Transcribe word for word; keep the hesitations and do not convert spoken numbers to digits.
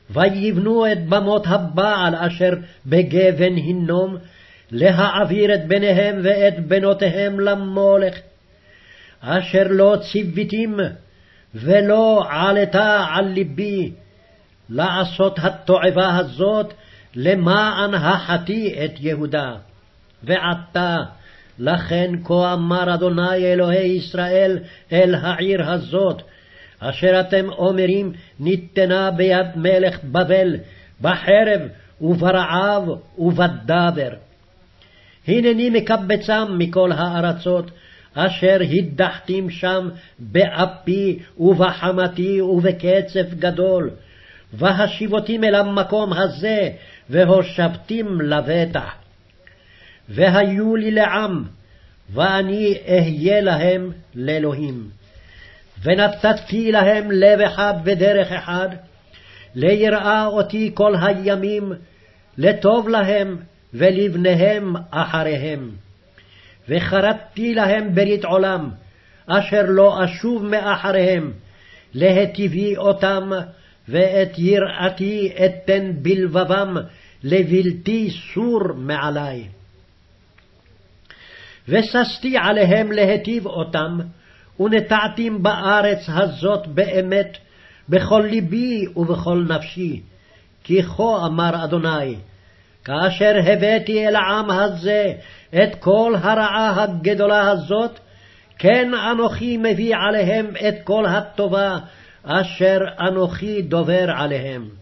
ויבנו את במות הבעל אשר בגבן הינום, להעביר את בניהם ואת בנותיהם למולך, אשר לא ציוויתים ולא עלתה על ליבי, לעשות התועבה הזאת למען החטיא את יהודה. ועתה לכן כה אמר אדוני אלוהי ישראל אל העיר הזאת, אשר אתם אומרים ניתנה ביד מלך בבל, בחרב וברעב ובדבר. הנני מקבצם מכל הארצות, אשר הדחתים שם באפי ובחמתי ובקצף גדול, והשיבותים אל המקום הזה, והושבתים לבטח. והיו לי לעם, ואני אהיה להם לאלוהים. ונתתי להם לב אחד ודרך אחד, ליראה אותי כל הימים, לטוב להם ולבניהם אחריהם. וחרטתי להם ברית עולם, אשר לא אשוב מאחריהם, להטיבי אותם, ואת יראתי אתן בלבבם, לבלתי סור מעלי. וששתי עליהם להטיב אותם, ונטעתים בארץ הזאת באמת, בכל ליבי ובכל נפשי. כי כה אמר אדוני, כאשר הבאתי אל העם הזה את כל הרעה הגדולה הזאת, כן אנוכי מביא עליהם את כל הטובה, אשר אנוכי דובר עליהם.